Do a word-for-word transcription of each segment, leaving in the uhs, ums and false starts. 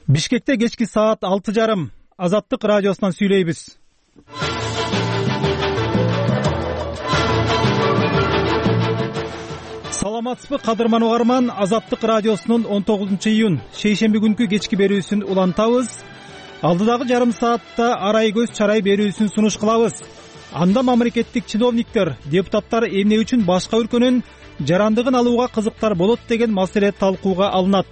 Бишкекте кечки саат алты жарым Азаттык радиосунан сүйлөйбүз. Саламатсызбы кадырман угарман, Азаттык радиосунун он тогузунчу июнь шейшемби күнкү кечки берүүсүн улантабыз. Алдыдагы жарым саатта арай көз чарай берүүсүн сунуш кылабыз. Анда мамлекеттик чиновниктер, депутаттар эмне үчүн башка өлкөнүн жарандыгын алууга кызыктар болот деген маселе талкууга алынат.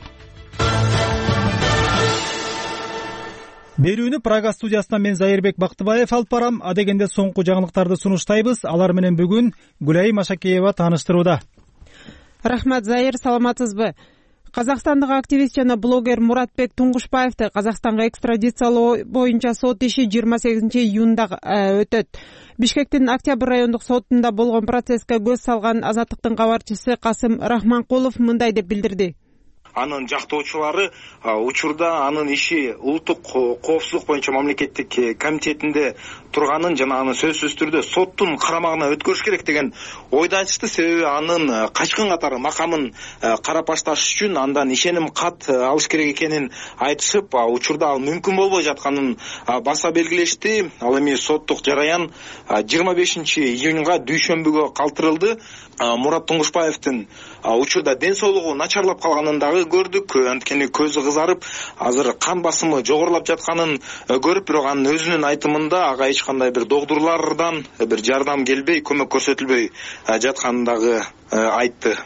Берүүнү Прага студиясынан мен Зайырбек Бактыбаев алып барам. Адегенде соңку жаңылыктарды сунуштайбыз. Алар менен бүгүн Гүлай Машакеева тааныштырууда. Рахмат, Зайыр, саламатсызбы? Казакстандык активист жана блогер Муратбек Туңгушбаевди Казакстанга экстрадициялоо боюнча сот иши жыйырма сегизинчи июнда өтөт. Бишкектин Октябрь райондук сотунда болгон процесске көз салган Азаттыктын кабарчысы Касым Рахманкулов мындай деп билдирди. Анын жактоочулары учурда анын иши улуттук коопсуздук боюнча мамлекеттик комитетинде турганын жана аны сөзсүз түрдө соттун карамагына өткөрүш керек деген ойду айтышты. Себеби анын качкын катары макамын карап башташ үчүн андан ишеним кат алыш керек экенин айтышып, учурда ал мүмкүн болбой жатканын баса белгилешти. Ал эми соттук жараян жыйырма бешинчи июнга дүйшөмбүгө калтырылды. Мурат Туңгушбаевдин учурда ден соолугу начарлап калганын дагы көрдүк. Анткени көзү кызарып, азыр кан басымы жогорулап жатканын көрүп, бирок анын өзүнүн айтымында ага эч кандай бир догдурлардан бир жардам келбей, көмөк көрсөтүлбөй жатканын дагы айтты.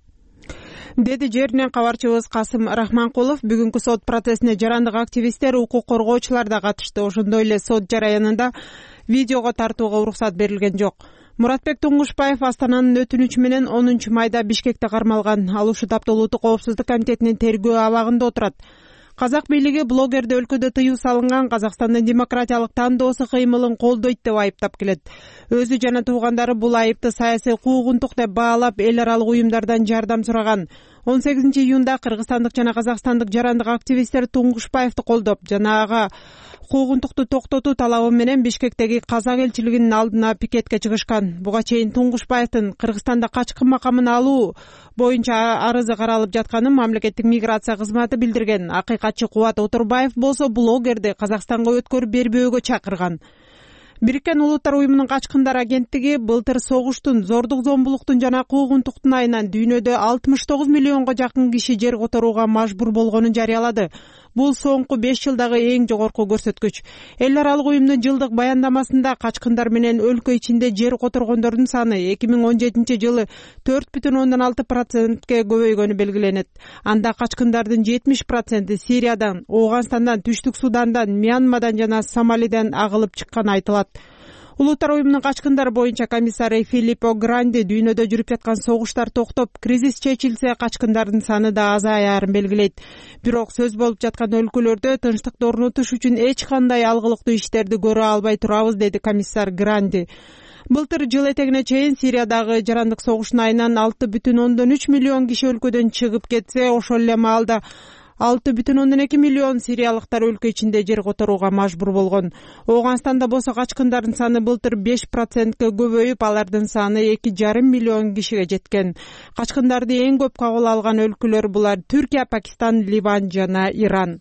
Деди жеринен кабарчыбыз Касым Рахманкулов. Бүгүнкү сот процессине жарандык активисттер, укук коргоочулар да катышты. Ошондой эле сот жараянында видеого тартууга уруксат берилген жок. Муратбек Туңгушбаев Астананын өтүнүчү менен онунчу майда Бишкекте кармалган. Ал ушул тапта улуттук коопсуздук комитетинин тергөө абагында отурат. Казак бийлиги блогерди өлкөдө тыюу салынган Казакстандын демократиялык тандоосу кыймылын колдойт деп айыптап келет. Өзү жана туугандары бул айыпты саясий куугунтук деп баалап, эл аралык уюмдардан жардам сураган. он сегизинчи июнда кыргызстандык жана казакстандык жарандык активисттер Туңгушбаевди колдоп, жана ага куугунтукту токтотуу талабы менен Бишкектеги казак элчилигинин алдына пикетке чыгышкан. Буга чейин Туңгушбаевдин Кыргызстанда качкын макамын алуу боюнча арызы каралып жатканын мамлекеттик миграция кызматы билдирген. Акыйкатчы Кубат Отурбаев болсо блогерди Казакстанга өткөрүп бербөөгө чакырган. Бириккен Улуттар уюмунун качкындар агенттиги былтыр согуштун, зордук зомбулуктун жана куугунтуктун айынан дүйнөдө алтымыш тогуз миллионго жакын киши жер которууга мажбур болгонун жарыялады. Бул соңку беш жылдагы эң жогорку көрсөткүч. Эл аралык уюмдун жылдык баяндамасында качкындар менен өлкө ичинде жер которгондордун саны эки миң он жетинчи жылы төрт бүтүн ондон алты процентке көбөйгөнү белгиленет. Анда качкындардын жетимиш проценти Сириядан, Ооганстандан, Түштүк Судандан, Мьянмадан жана Сомалиден агылып чыкканы айтылат. Улуттар уюмунун качкындар боюнча комиссары Филиппо Гранди дүйнөдө жүрүп жаткан согуштар токтоп, кризис чечилсе качкындардын саны да азаярын белгилейт. Бирок сөз болуп жаткан өлкөлөрдө тынчтыкты орнотуш үчүн эч кандай алгылыктуу иштерди көрө албай турабыз, деди комиссар Гранди. Былтыр жыл этегине чейин Сириядагы жарандык согуштун айынан алты бүтүн ондон үч миллион киши өлкөдөн чыгып кетсе, ошол эле маалда алты бүтүн ондон эки миллион сириялыктар өлкө ичинде жер которууга мажбур болгон. Ооганстанда болсо качкындардын саны былтыр беш процентке көбөйүп, алардын саны эки жарым миллион кишиге жеткен. Качкындарды эң көп кабыл алган өлкөлөр булар Түркия, Пакистан, Ливан жана Иран.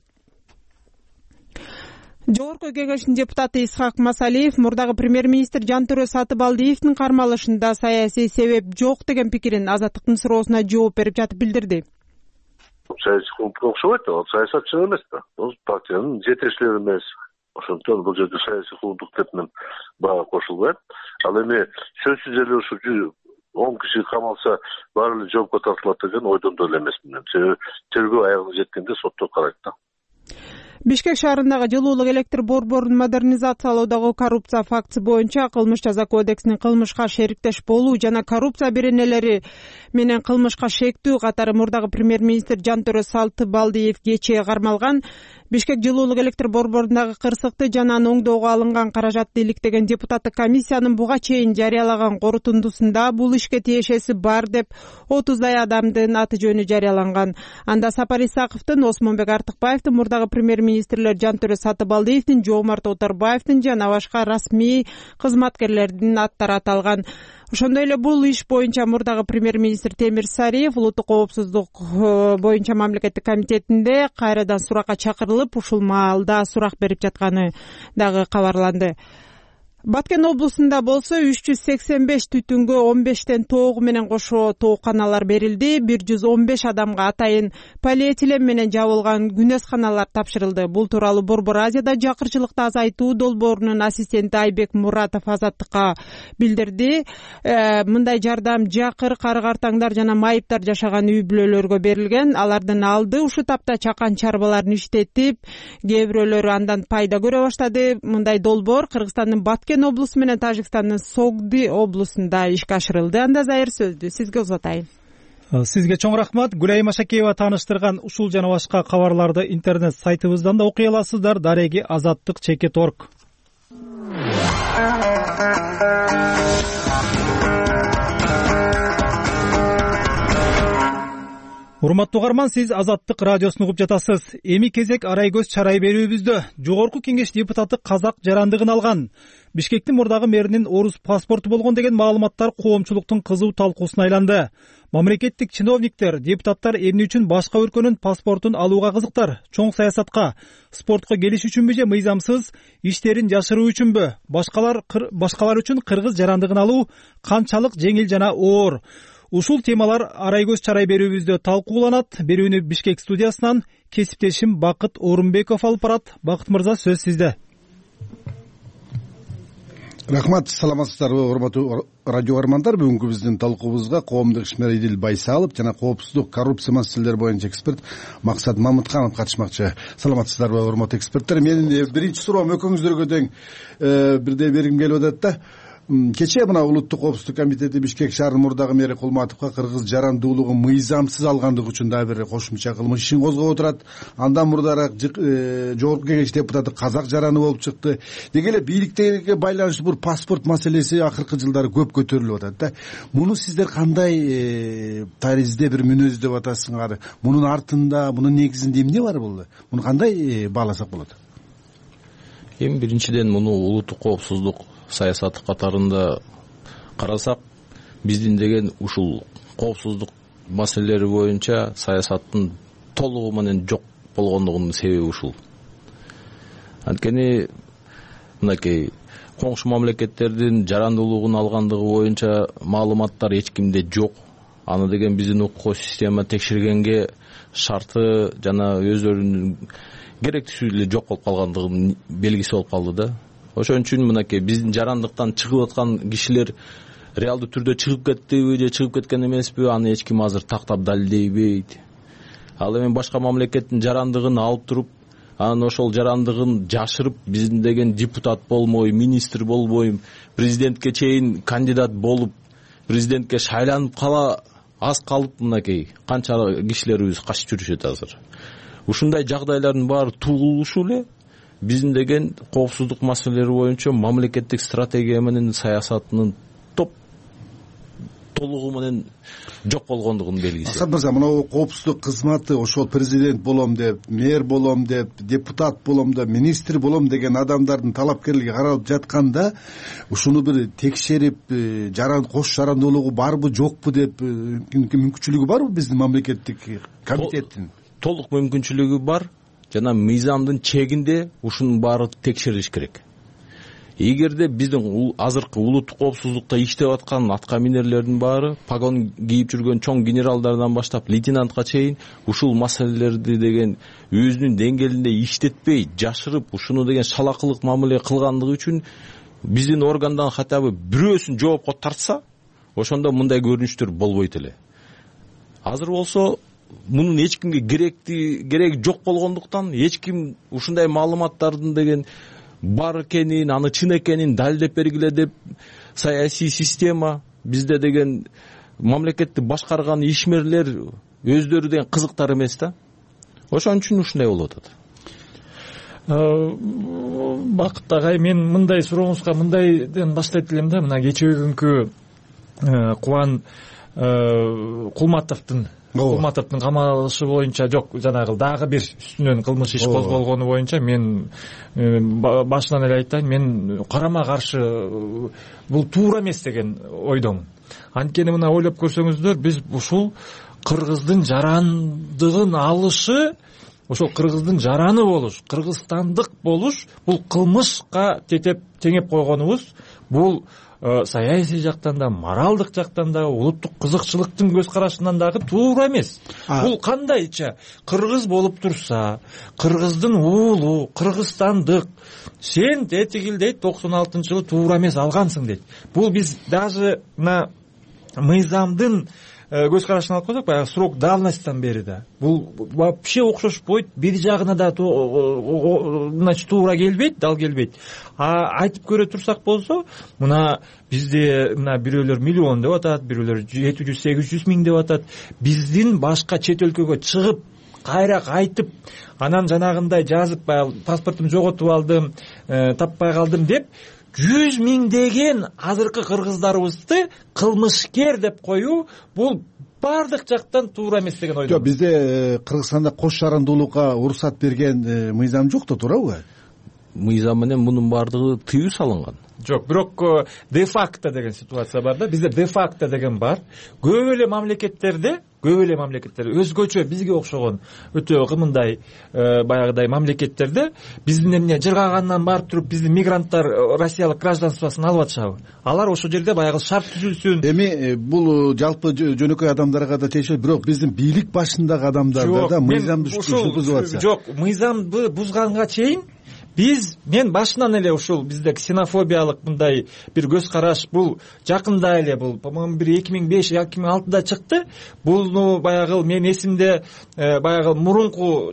Жогорку Кеңештин депутаты Исхак Масалиев мурдагы премьер-министр Жантөрө Сатыбалдиевдин кармалышында саясий себеп жок деген пикирин Азаттыктын суроосуна жооп берип жатып билдирди. Саясий куугунтук окшобойт, ал саясатчы эмес да. Бул партиянын жетекчилери эмес. Ошондон бул жерде саясий куугунтук деп мен бага кошулбайм. Ал эми сөзсүз эле ушу он киши камалса баары эле жоопко тартылат деген ойдон деле эмесмин. Себеби тергөө аягына жеткенде сотто карайт да. Бишкек шаарындагы жылуулук электр борборун модернизациялоодогу коррупция фактысы боюнча Кылмыш жаза кодексинин кылмышка шериктеш болуу жана коррупция беренелери менен кылмышка шектүү катары мурдагы премьер-министр Жантөрө Сатыбалдиев кечээ кармалган. Бишкек жылуулук электр борборундагы кырсыкты жана оңдоого алынган каражатты иликтеген депутаттык комиссиянын буга чейин жарыялаган корутундусунда бул ишке тиешеси бар деп отуздай адамдын аты жөнү жарыяланган. Анда Сапар Исаковдун, Осмонбек Артыкбаевдин, мурдагы премьер-министрлер Жантөрө Сатыбалдиевдин, Жоомарт Оторбаевдин жана башка расмий кызматкерлердин аттары аталган. Ошондой эле бул иш боюнча мурдагы премьер-министр Темир Сариев улуттук коопсуздук боюнча мамлекеттик комитетинде кайрадан суракка чакырылып, ушул маалда сурак берип жатканы дагы кабарланды. Баткен облусунда болсо үч жүз сексен беш түтүнгө он бештен тоогу менен кошо тооканалар берилди. бир жүз он беш адамга атайын полиэтилен менен жабылган күнөсканалар тапшырылды. Бул тууралуу Борбор Азияда жакырчылыкты азайтуу долбоорунун ассистенти Айбек Муратов Азаттыкка билдирди. Э, мындай жардам жакыр, кары-картаңдар жана майыптар жашаган үй бүлөлөргө берилген. Алардын алды ушул тапта чакан чарбаларын иштетип, кээ бирөөлөрү андан пайда көрө баштады. Мындай долбоор Кыргызстандын Баткен облусу менен Тажикстандын Согди облусунда ишке ашырылды. Анда Зайыр сөздү сизге узатайын. Сизге чоң рахмат. Гүлайым Ашакеева тааныштырган ушул жана башка кабарларды интернет сайтыбыздан да окуй аласыздар. Дареги азаттык чекит точка орг. Урматтуу угарман, сиз Азаттык радиосун угуп жатасыз. Эми кезек арай көз чарай берүүбүздө. Жогорку кеңеш депутаты казак жарандыгын алган. Бишкектин мурдагы мэринин орус паспорту болгон деген маалыматтар коомчулуктун кызуу талкуусуна айланды. Мамлекеттик чиновниктер, депутаттар эмне үчүн башка өлкөнүн паспортун алууга кызыктар? Чоң саясатка, спортко келиш үчүнбү же мыйзамсыз иштерин жашыруу үчүнбү? Башкалар башкалар үчүн кыргыз жарандыгын алуу канчалык жеңил жана оор? Ушул темалар арай көз чарай берүүбүздө талкууланат. Берүүнү Бишкек студиясынан кесиптешим Бакыт Орунбеков алып барат. Бакыт мырза, сөз сизде. Рахмат, саламатсыздарбы урматтуу радио угармандар. Бүгүнкү биздин талкуубузга коомдук ишмер Идил Байсалов жана коопсуздук, коррупция маселелери боюнча эксперт Максат Мамытканов катышмакчы. Саламатсыздарбы урматтуу эксперттер. Менин биринчи суроом экөөңүздөргө тең бирдей бергим келип атат да. Кечээ мына улуттук коопсуздук комитети Бишкек шаарынын мурдагы мэри Кулматовго кыргыз жарандуулугун мыйзамсыз алгандыгы үчүн дагы бир кошумча кылмыш ишин козгоп отурат. Андан мурдараак жогорку кеңеш депутаты казак жараны болуп чыкты. Деги эле бийликтерге байланыштуу бул паспорт маселеси акыркы жылдары көп көтөрүлүп атат да. Муну сиздер кандай таризде бир мүнөз деп атасыңар? Мунун артында, мунун негизинде эмне бар бул? Муну кандай бааласак болот? Эми биринчиден муну улуттук коопсуздук саясаты катарында карасак, биздин деген ушул коопсуздук маселелери боюнча саясаттын толугу менен жок болгондугунун себеби ушул. Анткени мынакей коңшу мамлекеттердин жарандуулугун алгандыгы боюнча маалыматтар эч кимде жок. Аны деген биздин укук система текшергенге шарты жана өздөрүнүн керектүүсү эле жок болуп калгандыгынын белгиси болуп калды да. Ошон үчүн мынакей биздин жарандыктан чыгып аткан кишилер реалдуу түрдө чыгып кеттиби же чыгып кеткен эмеспи, аны эч ким азыр тактап далилдейбейт. Ал эми башка мамлекеттин жарандыгын алып туруп, анан ошол жарандыгын жашырып, биздин деген депутат болмой, министр болбой, президентке чейин кандидат болуп, президентке шайланып кала аз калып мынакей канча кишилерибиз качып жүрүшөт азыр. Ушундай жагдайлардын баары туулушу эле биздин деген коопсуздук маселелери боюнча мамлекеттик стратегия менен саясатынын топ толугу менен жок болгондугунун белгиси. Асат мырза, мына коопсуздук кызматы ошол президент болом деп, мэр болом деп, депутат болом деп, министр болом деген адамдардын талапкерлиги каралып жатканда, ушуну бир текшерип, жаран кош жарандуулугу барбы, жокпу деп мүмкүнчүлүгү барбы биздин мамлекеттик комитеттин? Толук мүмкүнчүлүгү бар. Жана мыйзамдын чегинде ушунун баары текшерилиш керек. Эгерде биздин азыркы улуттук коопсуздукта иштеп аткан атка минерлердин баары, погон кийип жүргөн чоң генералдардан баштап лейтенантка чейин ушул маселелерди деген өзүнүн деңгээлинде иштетпей, жашырып, ушуну деген шалакылык мамиле кылгандыгы үчүн биздин органдан хотя бы бирөөсүн жоопко тартса, ошондо мындай көрүнүштөр болбойт эле. Азыр болсо мунун эч кимге керекти кереги жок болгондуктан эч ким ушундай маалыматтардын деген бар экенин, аны чын экенин далилдеп бергиле деп саясий система, бизде деген мамлекетти башкарган ишмерлер өздөрү деген кызыктар эмес да. Ошон үчүн ушундай болуп атат. Бакыт агай, мен мындай сурооңузга мындайдан баштайт элем да. Мына кечээ күнкү Кубан Кулматовдун кулматовдун камалышы боюнча жок, жанагы дагы бир үстүнөн кылмыш иш козголгону боюнча мен башынан эле айтайын, мен карама каршы бул туура эмес деген ойдомун. Анткени мына ойлоп көрсөңүздөр, биз ушул кыргыздын жарандыгын алышы, ошол кыргыздын жараны болуш, кыргызстандык болуш, бул кылмышка тетеп теңеп койгонубуз, бул саясий жактан да, моралдык жактан да, улуттук кызыкчылыктын көз карашынан дагы туура эмес. Бул кандайча кыргыз болуп турса, кыргыздын уулу, кыргызстандык, сен детигил дейт, токсон алтынчы жылы туура эмес алгансың дейт. Бул биз даже мына мыйзамдын көз карашын алып койсок, баягы срок давностьтан бери да бул вообще окшошпойт, бир жагына да значит туура келбейт, дал келбейт. А айтып көрө турсак болсо, мына бизде мына бирөөлөр миллион деп атат, бирөөлөр жети жүз сегиз жүз миң деп атат. Биздин башка чет өлкөгө чыгып кайра кайтып, анан жанагындай жазып, баягы паспортумду жоготуп алдым, таппай калдым деп жүз миңдеген азыркы кыргыздарыбызды кылмышкер деп коюу, бул бардык жактан туура эмес деген ойдомун. Жок, бизде Кыргызстанда кош жарандуулукка уруксат берген мыйзам жок да, туурабы? Мыйзам менен мунун баардыгы тыюу салынган. Жок, бирок де факто деген ситуация бар да. Бизде де факто деген бар. Көп эле мамлекеттерде, көп эле мамлекеттерде өзгөчө бизге окшогон өтө кымындай баягыдай мамлекеттерде биздин эмне жыргагандан барып туруп биздин мигранттар россиялык гражданствосын алып атышабы? Алар ошол жерде баягы шарт түзүлсүн. Эми бул жалпы жөнөкөй адамдарга да тиешелүү, бирок биздин бийлик башындагы адамдарда да мыйзамды бузуп атса. Жок, мыйзамды бузганга чейин биз, мен башынан эле ушул бизде ксенофобиялык мындай бир көз караш, бул жакында эле, бул по-моему бир эки миң беш эки миң алтыда чыкты. Булну баягы мен эсимде, баягы мурунку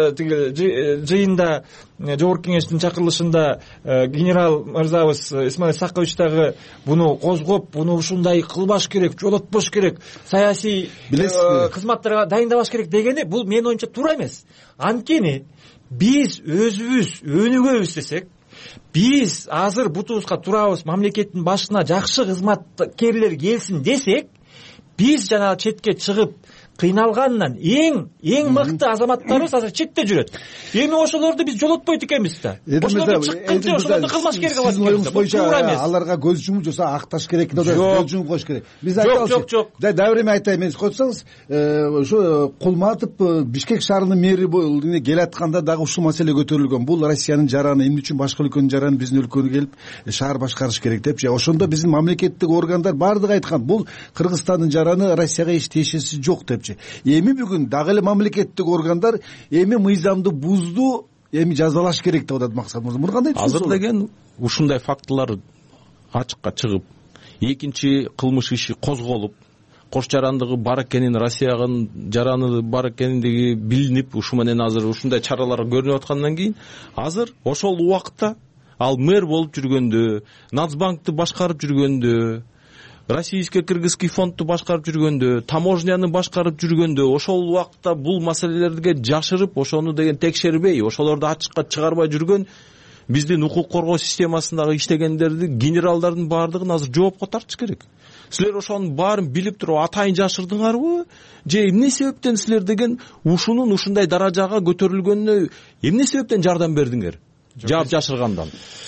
жыйында, жогорку кеңештин чакырылышында генерал мырзабыз Исмаил Сакович дагы буну козгоп, буну ушундай кылбаш керек, жолотпош керек, саясий кызматтарга дайындабаш керек дегени, бул менин оюмча туура эмес. Анткени биз өзүбүз өнүгөбүз десек, биз азыр бутубузга турабыз, мамлекеттин башына жакшы кызматкерлер келсин десек, биз жана четке чыгып кыйналгандан эң эң мыкты азаматтарыбыз азыр четте жүрөт. Эми ошолорду биз жолотпойт экенбиз да. Ошолорду чыкканча ошолорду кылмашкер кылат экенбиз. Бул туура эмес. Аларга көз жумуп жаса акташ керек, көз жумуп коюш керек. Биз айтабыз. Жок, жок. Дагы бир эме айтайын, мен койсоңуз, ошо Кулматов Бишкек шаарынын мэри келатканда дагы ушул маселе көтөрүлгөн. Бул Россиянын жараны, эмне үчүн башка өлкөнүн жараны биздин өлкөгө келип шаар башкарыш керек депчи. Ошондо биздин мамлекеттик органдар бардыгы айткан, бул Кыргызстандын жараны, Россияга эч тиешеси жок депчи. Эми бүгүн дагы эле мамлекеттик органдар эми мыйзамды бузду, эми жазалаш керек деп атат Максат мырза. Муну кандай түшүнөсүз? Азыр деген ушундай фактылар ачыкка чыгып, экинчи кылмыш иши козголуп, кош жарандыгы бар экенин, Россиянын жараны бар экендиги билинип, ушу менен азыр ушундай чаралар көрүнүп аткандан кийин, азыр ошол убакытта ал мэр болуп жүргөндө, Нацбанкты башкарып жүргөндө, Российский кыргызский фондду башкарып жүргөндө, таможняны башкарып жүргөндө, ошол убакытта бул маселелерге жашырып, ошону деген текшербей, ошолорду ачыкка чыгарбай жүргөн биздин укук коргоо системасындагы иштегендерди, генералдардын баардыгын азыр жоопко тартыш керек. Силер ошонун баарын билип туруп атайын жашырдыңарбы? Же эмне себептен силер деген ушунун ушундай даражага көтөрүлгөнүнө эмне себептен жардам бердиңер? Жаап жашыргандан.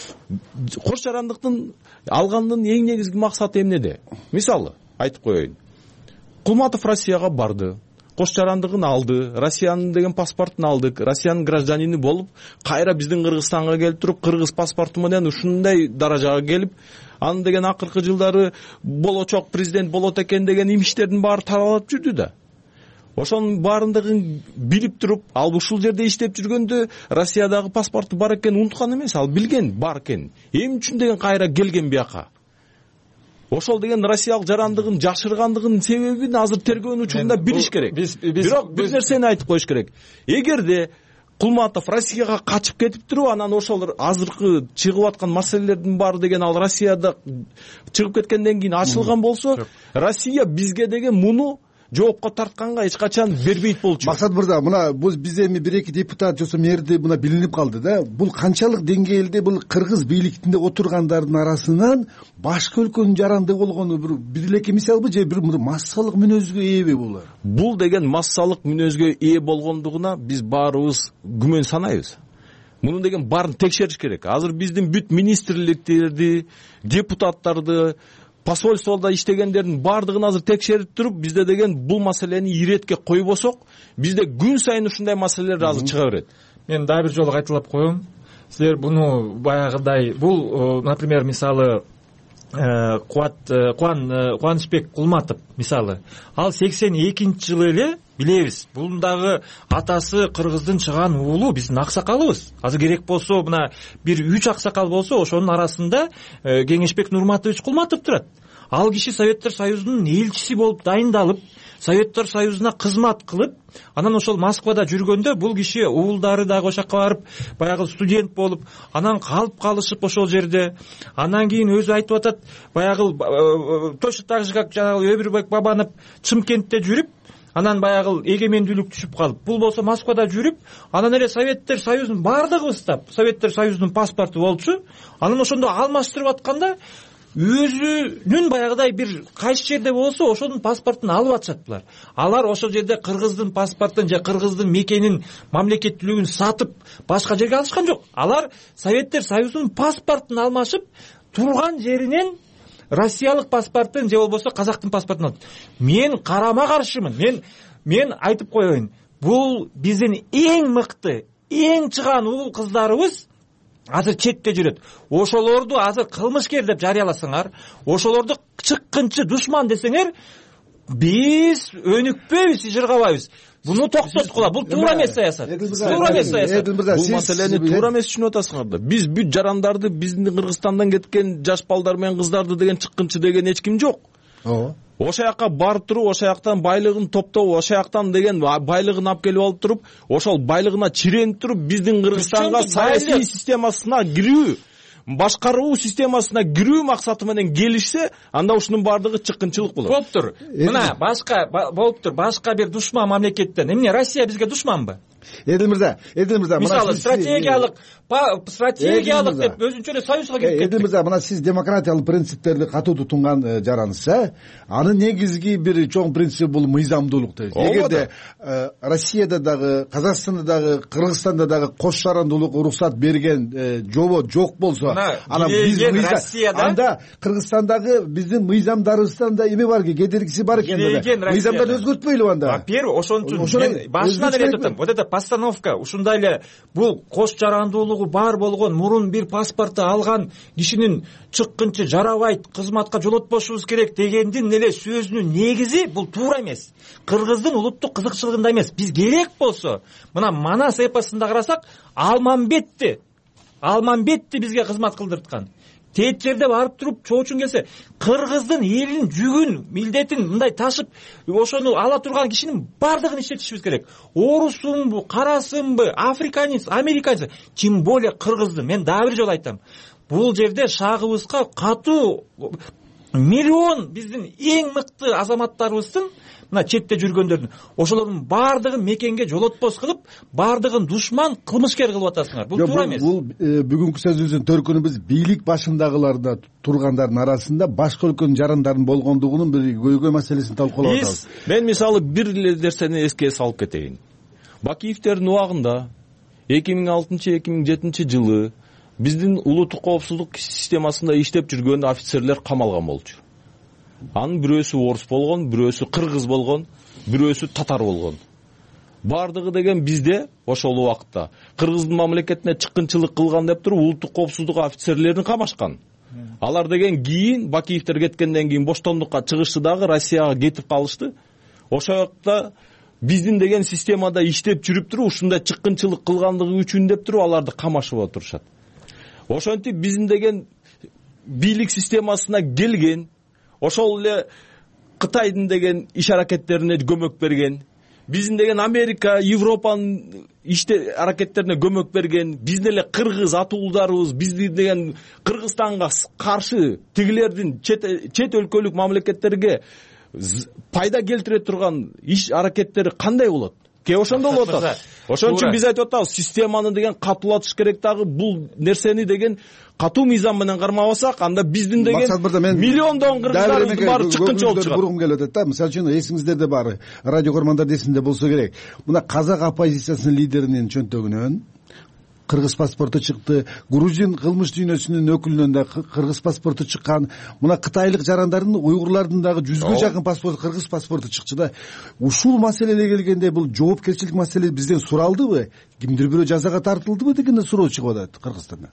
Кош жарандыктын алгандын эң негизги максаты эмнеде? Мисалы айтып коеюн. Кулматов Россияга барды, кош жарандыгын алды, Россиянын деген паспортун алдык, Россиянын гражданини болуп, кайра биздин Кыргызстанга келип туруп, кыргыз паспорту менен ушундай даражага келип, аны деген акыркы жылдары болочок президент болот экен деген имиштердин баары таралып жүрдү да. Ошонун баардыгын билип туруп, ал ушул жерде иштеп жүргөндө Россиядагы паспорту бар экенин унуткан эмес, ал билген бар экенин. Эмне үчүн деген кайра келген бияка? Ошол деген Россиялык жарандыгын жашыргандыгынын себебин азыр тергөөнүн учурунда билиш керек. Бирок бир нерсени айтып коюш керек. Эгерде Кулматов Россияга качып кетип туруп, анан ошол азыркы чыгып аткан маселелердин баары деген ал Россияда чыгып кеткенден кийин ачылган болсо, Россия бизге деген муну жоопко тартканга эч качан бербейт болчу. Максат мырза, мына бул биз эми бир эки депутат жосо мэрди мына билинип калды да. Бул канчалык деңгээлде бул кыргыз бийликтинде отургандардын арасынан башка өлкөнүн жаранды болгону бир бир эки мисалбы же бир массалык мүнөзгө ээби булар? Бул деген массалык мүнөзгө ээ болгондугуна биз баарыбыз күмөн санайбыз. Муну деген баарын текшериш керек. Азыр биздин бүт министрликтерди, депутаттарды, посольстводо иштегендердин баардыгын азыр текшерип туруп, бизде деген бул маселени иретке койбосок, бизде күн сайын ушундай маселелер азыр чыга берет. Мен дагы бир жолу кайталап коем. Силер буну баягыдай, бул, например, мисалы Кубат Кубан Кубанычбек Кулматов мисалы, ал сексен экинчи жылы эле билебиз, бунун дагы атасы кыргыздын чыган уулу биздин аксакалыбыз. Азыр керек болсо мына бир үч аксакал болсо, ошонун арасында Кеңешбек Нурматович Кулматов турат. Ал киши Советтер Союзунун элчиси болуп дайындалып, Советтер Союзуна кызмат кылып, анан ошол Москвада жүргөндө бул киши уулдары дагы ошол жака барып, баягы студент болуп, анан калып калышып ошол жерде. Анан кийин өзү айтып атат, баягы точно так же как жанагы Өбүрбек Бабанов Чымкентте жүрүп, анан баягы эгемендүүлүк түшүп калып, бул болсо Москвада жүрүп, анан эле Советтер Союзунун бардыгыбыз да Советтер Союзунун паспорту болчу. Анан ошондо алмаштырып атканда өзүнүн баягыдай бир кайсы жерде болсо ошонун паспортун алып атышат булар. Алар ошол жерде кыргыздын паспортун же кыргыздын мекенин, мамлекеттүүлүгүн сатып башка жерге алышкан жок. Алар Советтер Союзунун паспортун алмашып, турган жеринен Россиялык паспортун же болбосо казактын паспортун алат. Мен карама каршымын. Мен мен айтып коеюн. Бул биздин эң мыкты, эң чыган уул кыздарыбыз азыр четте жүрөт. Ошолорду азыр кылмышкер деп жарыяласаңар, ошолорду чыккынчы душман десеңер, биз өнүкпөйбүз, жыргабайбыз. Буну токтоткула. Бул туура эмес саясат. Туура эмес саясат. Бул маселени туура эмес түшүнүп атасыңар да. Биз бүт жарандарды, биздин Кыргызстандан кеткен жаш балдар менен кыздарды деген чыккынчы деген эч ким жок. Ооба. Ошо жака барып туруп, ошо жактан байлыгын топтоп, ошо жактан деген байлыгын алып келип алып туруп, ошол байлыгына чиренип туруп, биздин Кыргызстанга саясий системасына кирүү, башкаруу системасына кирүү максаты менен келишсе, анда ушунун баардыгы чыккынчылык болот. Болуптур. Мына башка болуптур, башка бир душман мамлекеттен. Эмне Россия бизге душманбы? Эдил мырза, Эдил мырза, мисалы стратегиялык, стратегиялык деп өзүнчө эле союзга кирип кетти. Эдил мырза, мына сиз демократиялык принциптерди катуу тутунган жарансыз, анын негизги бир чоң принцип бул мыйзамдуулук дейт. Эгерде Россияда дагы, Казакстанда дагы, Кыргызстанда дагы кош жарандуулук уруксат берген жобо жок болсо, анан биз Россияда, анда Кыргызстандагы биздин мыйзамдарыбыздан да эме бар, кедергиси бар экен да. Мыйзамдарды өзгөртпөйлүбү анда? Во-первых, ошон үчүн мен башынан эле айтам, вот это постановка, ушундай эле бул кош жарандуулугу бар болгон, мурун бир паспорту алган кишинин чыккынчы жарабайт, кызматка жолотпошубуз керек дегендин эле сөзүнүн негизи бул туура эмес. Кыргыздын улуттук кызыкчылыгында эмес. Биз керек болсо, мына Манас эпосунда карасак, Алмамбетти, Алмамбетти бизге кызмат кылдырткан. Тет жерде барып туруп чоочун келсе, кыргыздын элинин жүгүн, милдетин мындай ташып, ошону ала турган кишинин бардыгын иштетишибиз керек. Орусунбу, карасынбы, африканец, американец, тем более кыргызды. Мен дагы бир жолу айтам. Бул жерде шагыбызга катуу миллион биздин эң мыкты азаматтарыбыздын, мына четте жүргөндөрдүн, ошолордун бардыгын мекенге жолотпос кылып, бардыгын душман, кылмышкер кылып атасыңар. Бул туура эмес. Бул бүгүнкү сөзүбүздүн төркүнү биз бийлик башындагыларда тургандардын арасында башка өлкөнүн жарандарын болгондугунун бир көйгөй маселесин талкуулап атабыз. Мен мисалы бир эле нерсени эске салып кетейин. Бакиевтердин убагында эки миң алтынчы эки миң жетинчи жылы биздин улуттук коопсуздук системасында иштеп жүргөн офицерлер камалган болчу. Анын бирөөсү орус болгон, бирөөсү кыргыз болгон, бирөөсү татар болгон. Бардыгы деген бизде ошол убакытта кыргыздын мамлекетине чыккынчылык кылган деп туруп улуттук коопсуздук офицерлерин камашкан. Алар деген кийин Бакиевтер кеткенден кийин боштондукка чыгышты дагы Россияга кетип калышты. Ошол жакта биздин деген системада иштеп жүрүп туруп ушундай чыккынчылык кылгандыгы үчүн деп туруп аларды камашып отурушат. Ошентип биздин деген бийлик системасына келген, ошол эле Кытайдын деген иш аракеттерине көмөк берген, биздин деген Америка, Европанын иште аракеттерине көмөк берген, биздин эле кыргыз атуулдарыбыз, биздин деген Кыргызстанга каршы тигилердин чет чет өлкөлүк мамлекеттерге пайда келтире турган иш аракеттери кандай болот? Ке ошондо болуп атат. Ошон үчүн биз айтып атабыз, системаны деген катуулатыш керек, дагы бул нерсени деген катуу мыйзам менен кармабасак, анда биздин деген миллиондон кыргыздардын баары чыккынчы болуп чыгат. Бургум келип атат да. Мисалы үчүн эсиңиздерде бар, радио көрмандар эсинде болсо керек. Мына казак оппозициясынын лидеринин чөнтөгүнөн кыргыз паспорту чыкты, грузин кылмыш дүйнөсүнүн өкүлүнөн да кыргыз паспорту чыккан, мына кытайлык жарандардын, уйгурлардын дагы жүзгө жакын паспорту, кыргыз паспорту чыкчу да. Ушул маселеге келгенде бул жоопкерчилик маселе бизден суралдыбы, кимдир бирөө жазага тартылдыбы деген суроо чыгып атат Кыргызстанда.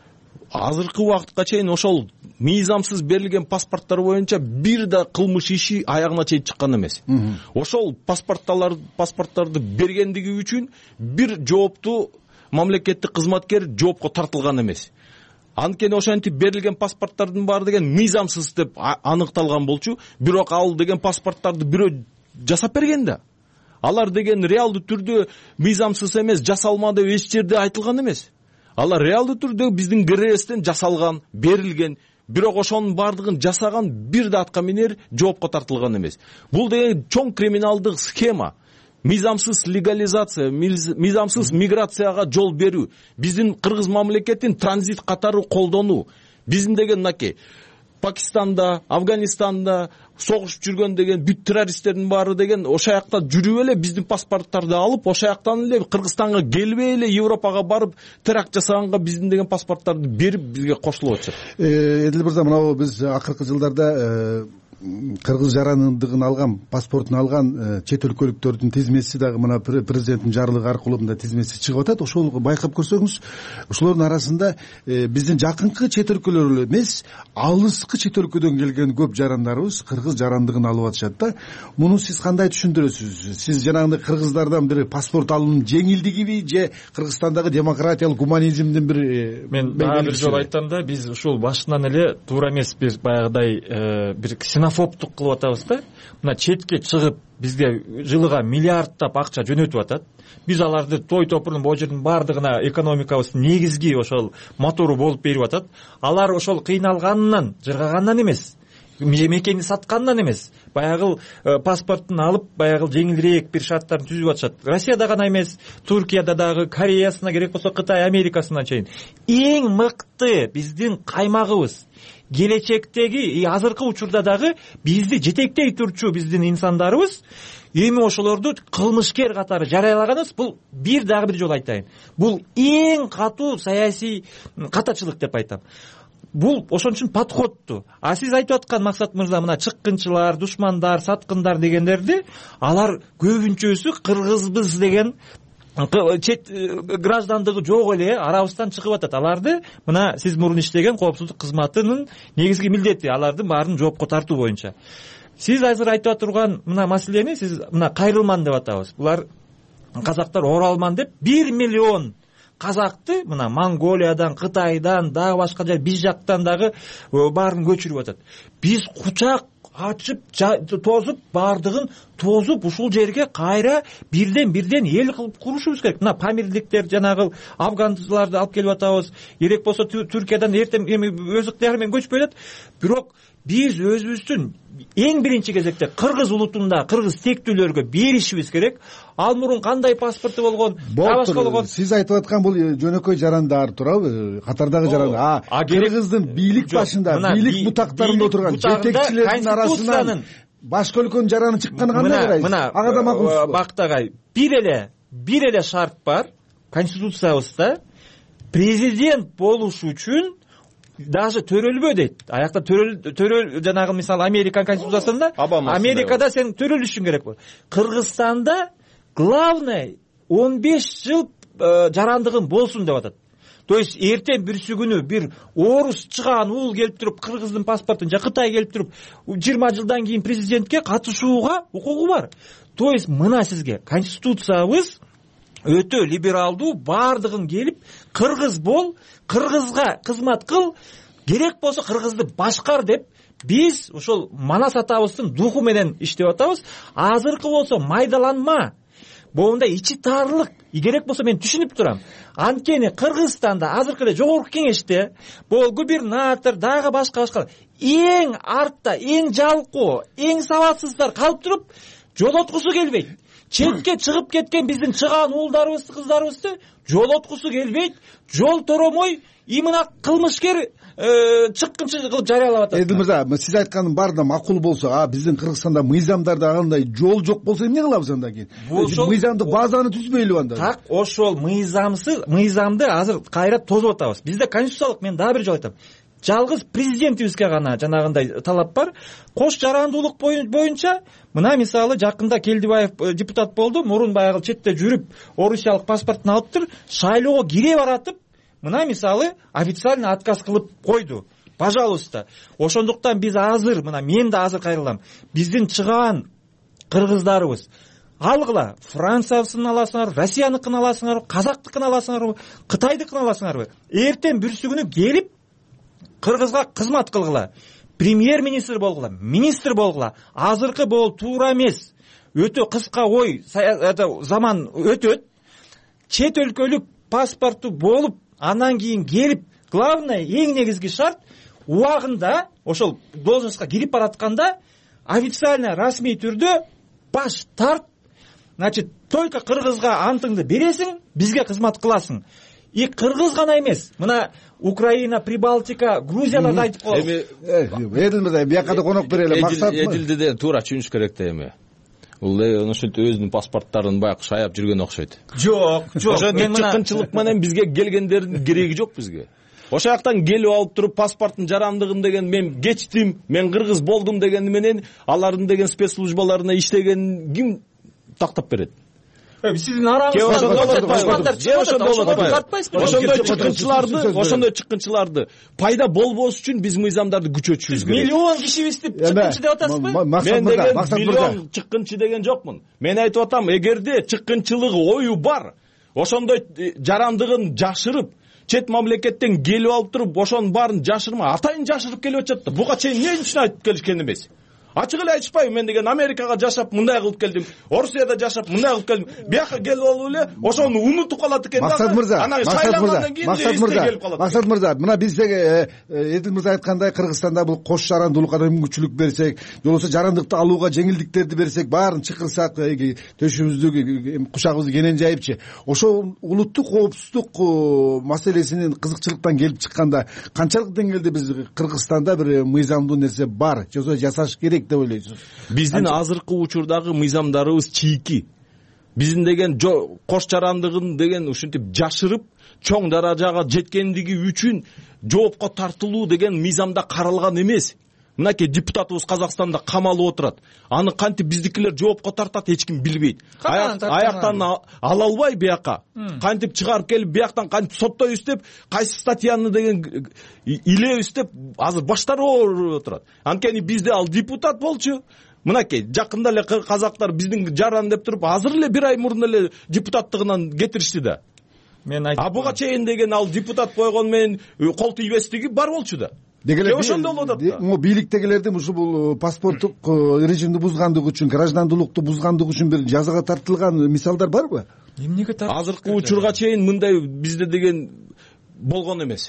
Азыркы убакытка чейин ошол мыйзамсыз берилген паспорттор боюнча бир да кылмыш иши аягына чейин чыккан эмес. Ошол паспорттар паспорттарды бергендиги үчүн бир жооптуу мамлекеттик кызматкер жоопко тартылган эмес. Анткени ошентип берилген паспорттардын баары деген мыйзамсыз деп аныкталган болчу, бирок ал деген паспорттарды бирөө жасап берген да. Алар деген реалдуу түрдө мыйзамсыз эмес, жасалма деп эч жерде айтылган эмес. Алар реалдуу түрдө биздин КРСтен жасалган, берилген, бирок ошонун баардыгын жасаган бир да атка минер жоопко тартылган эмес. Бул деген чоң криминалдык схема. Мыйзамсыз легализация, мыйзамсыз миграцияга жол берүү, биздин кыргыз мамлекетин транзит катары колдонуу, биздин деген мынакей Пакистанда, Афганистанда согушуп жүргөн деген бүт террористтердин баары деген ошо жакта жүрүп эле биздин паспорттарды алып, ошо жактан эле Кыргызстанга келбей эле Европага барып теракт жасаганга биздин деген паспорттарды берип бизге кошулуп атышат. Эдил мырза, мына биз акыркы жылдарда кыргыз жарандыгын алган, паспортун алган чет өлкөлүктөрдүн тизмеси дагы мына президенттин жарлыгы аркылуу мындай тизмеси чыгып атат. Ошол байкап көрсөңүз, ошолордун арасында биздин жакынкы чет өлкөлөр эле эмес, алыскы чет өлкөдөн келген көп жарандарыбыз кыргыз жарандыгын алып атышат да. Муну сиз кандай түшүндүрөсүз? Сиз жанагындай кыргыздардан бир паспорт алуунун жеңилдигиби же Кыргызстандагы демократиялык гуманизмдин бир? Мен дагы бир жолу айттым да, биз ушул башынан эле туура эмес бир баягыдай бир ксенофобтук кылып атабыз да. Мына четке чыгып бизге жылыга миллиардтап акча жөнөтүп атат. Биз аларды той топурдун бул жердин баардыгына экономикабыздын негизги ошол мотору болуп берип атат. Алар ошол кыйналганынан, жыргагандан эмес, мекени саткандан эмес, баягыл паспортун алып, баягыл жеңилирээк бир шарттарын түзүп атышат. Россияда гана эмес, Туркияда дагы, Кореясына, керек болсо Кытай, Америкасына чейин. Эң мыкты биздин каймагыбыз, келечектеги азыркы учурда дагы бизди жетектей турчу биздин инсандарыбыз эми ошолорду кылмышкер катары жарыялаганыбыз, бул бир дагы бир жолу айтайын. Бул эң катуу саясий катачылык деп айтам. Бул ошон үчүн подходту. А сиз айтып аткан Максат мырза, мына чыккынчылар, душмандар, саткындар дегендерди, алар көбүнчөсү кыргызбыз деген чет граждандыгы жок эле арабыздан чыгып атат. Аларды мына сиз мурун иштеген коопсуздук кызматынын негизги милдети, алардын баарын жоопко тартуу боюнча. Сиз азыр айтып турган мына маселени сиз мына кайрылман деп атабыз. Булар казактар оралман деп бир миллион казакты мына Монголиядан, Кытайдан, дагы башка жер биз жактан дагы баарын көчүрүп атат. Биз кучак ачып, тозуп, баардыгын тозуп ушул жерге кайра бирден бирден эл кылып курушубуз керек. Мына памирликтер, жанагы афганцыларды алып келип атабыз. Керек болсо Түркиядан эртең эми өз ыктыяры менен көчүп келет. Бирок биз өзүбүздүн эң биринчи кезекте кыргыз улутунда кыргыз тектүүлөргө беришибиз керек. Ал мурун кандай паспорту болгон, башка болгон. Сиз айтып аткан бул жөнөкөй жарандар туурабы? Катардагы жарандар. А кыргыздын бийлик башында, бийлик бутактарында отурган жетекчилердин арасынан башка өлкөнүн жараны чыкканы кандай карайсыз? Мына ага да макул. Бактагай бир эле, бир эле шарт бар конституциябызда. Президент болуш үчүн даже төрөлбө дейт. Аякта төрөл төрөл жанагы мисалы Америка конституциясында Америкада сен төрөлүшүң керек болот. Кыргызстанда главное он беш жыл жарандыгың болсун деп атат. То есть эртең бирси күнү бир орус чыган уул келип туруп кыргыздын паспортун же Кытай келип туруп жыйырма жылдан кийин президентке катышууга укугу бар. То есть мына сизге конституциябыз өтө либералдуу, баардыгын келип кыргыз бол, кыргызга кызмат кыл, керек болсо кыргызды башкар деп биз ошол манас атабыздын духу менен иштеп атабыз. Азыркы болсо майдаланма. могундай ичи таарлык керек болсо мен түшүнүп турам. Анткени Кыргызстанда азыркы эле жогорку кеңеште бул губернатор дагы башка башка эң артта, эң жалкоо, эң сабатсыздар калып туруп жолоткусу келбейт. Четке чыгып кеткен биздин чыгаан уулдарыбызды, кыздарыбызды жолоткусу келбейт. Жол торомой именно кылмышкер чыккынчы кылып жарыялап атат. Эдил мырза, сиз айтканын баарында макул болсо, а биздин Кыргызстанда мыйзамдарда андай жол жок болсо эмне кылабыз андан кийин? Мыйзамдык базаны түзбөйлүбү анда? Так, ошол мыйзамсыз, мыйзамды азыр кайра тозуп атабыз. Бизде конституциялык, мен дагы бир жолу айтам, жалгыз президентибизге гана жанагындай талап бар. Кош жарандуулук боюнча мына мисалы жакында Келдибаев депутат болду, мурун баягы четте жүрүп орусиялык паспортун алыптыр, шайлоого кире баратып, мына мисалы официально отказ кылып койду. Пожалуйста. Ошондуктан биз азыр, мына мен да азыр кайрылам. Биздин чыгаан кыргыздарыбыз алгыла, Францияныкын аласыңар, Россияныкын аласыңар, Казактыкын аласыңар, Кытайдыкын аласыңарбы? Эртең бүрсүгүнү келип Кыргызга кызмат кылгыла. Премьер-министр болгула, министр болгула. Азыркы бул туура эмес. Өтө кыска ой, заман өтөт. Чет өлкөлүк паспорту болуп, андан кийин келип, главное, эң негизги шарт убагында ошол должностка кирип баратканда официально, расмий түрдө баш тарт. Значит, только кыргызга антыңды бересиң, бизге кызмат кыласың. И кыргыз гана эмес. Мына Украина, Прибалтика, Грузияларда айтып коелу. Эдил мырза, бияка да конок берели. Максат Эдилди де туура түшүнүш керек да эми. Бул ошентип өзүнүн паспорттарын баягы шаяп жүргөн окшойт. Жок, жок. Мен чыккынчылык менен бизге келгендердин кереги жок бизге. Ошол жактан келип алып туруп паспорттун жарандыгын деген мен кечтим, мен кыргыз болдум дегени менен алардын деген спецслужбаларына иштеген ким тактап берет? Сиздин араңызда ошондой чыккынчыларды, ошондой чыккынчыларды пайда болбош үчүн биз мыйзамдарды күчөтүшүбүз керек. Миллион кишибизди чыккынчы деп атасызбы? Мен деген миллион чыккынчы деген жокмун. Мен айтып атам, эгерде чыккынчылыгы ою бар, ошондой жарандыгын жашырып, чет мамлекеттен келип алып туруп, ошонун баарын жашырма, атайын жашырып келип атат да. Буга чейин эмне үчүн айтып келишкен эмес? Ачык эле айтышпайбы, мен деген Америкага жашап мындай кылып келдим, Орусияда жашап мындай кылып келдим. Бияка келип алып эле ошону унутуп калат экен да. Максат мырза, Максат мырза, Максат мырза, Максат мырза, мына бизге Эдил мырза айткандай Кыргызстанда бул кош жарандуулукка мүмкүнчүлүк берсек, же болбосо жарандыкты алууга жеңилдиктерди берсек, баарын чыкырсак, төшүбүздү, кучагыбызды кенен жайыпчы. Ошол улуттук коопсуздук маселесинин кызыкчылыктан келип чыкканда канчалык деңгээлде биз Кыргызстанда бир мыйзамдуу нерсе бар, же болбосо жасаш керек деп ойлойсуз? Биздин азыркы учурдагы мыйзамдарыбыз чийки. Биздин деген кош жарандыгын деген ушинтип жашырып, чоң даражага жеткендиги үчүн жоопко тартылуу деген мыйзамда каралган эмес. Мынакей депутатыбыз Казакстанда камалып отурат. Аны кантип биздикилер жоопко тартат, эч ким билбейт. Аяктан ала албай бияка, кантип чыгарып келип бияктан кантип соттойбуз деп, кайсы статьяны деген илебиз деп азыр баштары ооруп отурат. Анткени бизде ал депутат болчу. Мынакей жакында эле казактар биздин жаран деп туруп, азыр эле бир ай мурун эле депутаттыгынан кетиришти да. Мен айтам. А буга чейин деген ал депутат койгон менен кол тийбестиги бар болчу да. Ошондой болуп атат да. Могу бийликтегилердин ушу бул паспорттук режимди бузгандыгы үчүн, граждандуулукту бузгандыгы үчүн бир жазага тартылган мисалдар барбы? Эмнеге тартылган? Азыркы учурга чейин мындай бизде деген болгон эмес.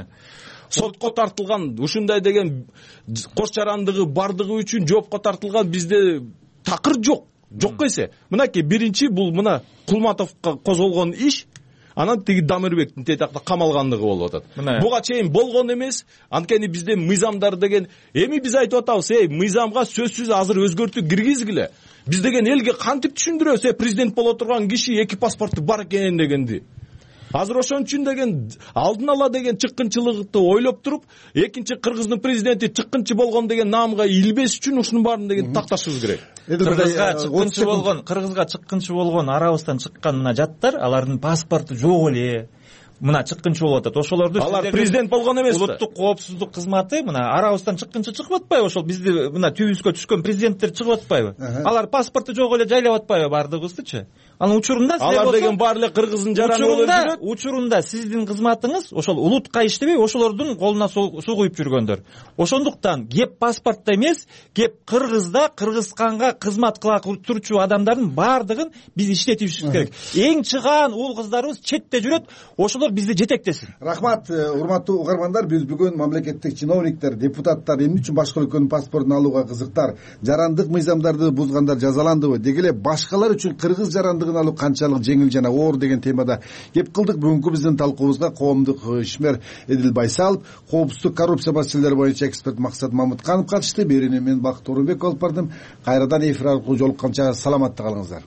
Сотко тартылган, ушундай деген кош жарандыгы бардыгы үчүн жоопко тартылган бизде такыр жок. Жок эсе. Мынакей биринчи бул мына Кулматовго козголгон иш, анан тиги Дамирбектин тетакта камалгандыгы болуп атат. Буга чейин болгон эмес. Анткени бизде мыйзамдар деген, эми биз айтып атабыз, эй, мыйзамга сөзсүз азыр өзгөртүү киргизгиле. Биз деген элге кантип түшүндүрөбүз, э, президент боло турган киши эки паспорту бар экен дегенди. Азыр ошон үчүн деген алдын ала деген чыккынчылыкты ойлоп туруп, экинчи Кыргыздын президенти чыккынчы болгон деген наамга илбеш үчүн ушунун баарын деген такташыбыз керек. Кыргызга чыккынчы болгон, Кыргызга чыккынчы болгон арабыздан чыккан мына жаттар, алардын паспорту жок эле. мына чыккынчы болуп атат, ошолорду алар президент болгон эмеспи? Улуттук коопсуздук кызматы мына арабыздан чыккынча чыгып атпайбы? Ошол бизди мына түбүбүзгө түшкөн президенттер чыгып атпайбы? Алар паспорту жок эле жайлап атпайбы баардыгыбыздычы? Анын учурунда алар деген баары эле кыргыздын жараны болуп жүрөт. Учурунда сиздин кызматыңыз ошол улутка иштебей ошолордун колуна суу куюп жүргөндөр. Ошондуктан кеп паспортто эмес, кеп Кыргызда Кыргызстанга кызмат кыла турчу адамдардын баардыгын биз иштетишибиз керек. Эң чыгаан уул кыздарыбыз четте жүрөт, ошолор бизди жетектесин. Рахмат, урматтуу угармандар. Биз бүгүн мамлекеттик чиновниктер, депутаттар эмне үчүн башка өлкөнүн паспортун алууга кызыктар, жарандык мыйзамдарды бузгандар жазаландыбы, деги эле башкалар үчүн кыргыз жарандыгын алуу канчалык жеңил жана оор деген темада кеп кылдык. Бүгүнкү биздин талкуубузга коомдук ишмер Эдил Байсалов, коопсуздук коррупция маселелери боюнча эксперт Максат Мамытканов катышты. Берүүнү мен Бакыт Орунбек алып бардым. Кайрадан эфир аркылуу жолукканча саламатта калыңыздар.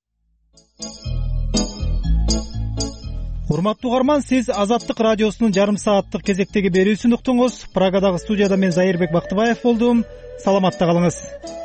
Урматтуу угарман, сиз Азаттык радиосунун жарым сааттык кезектеги берүүсүн уктуңуз. Прагадагы студияда мен Зайырбек Бактыбаев болдум. Саламатта калыңыз.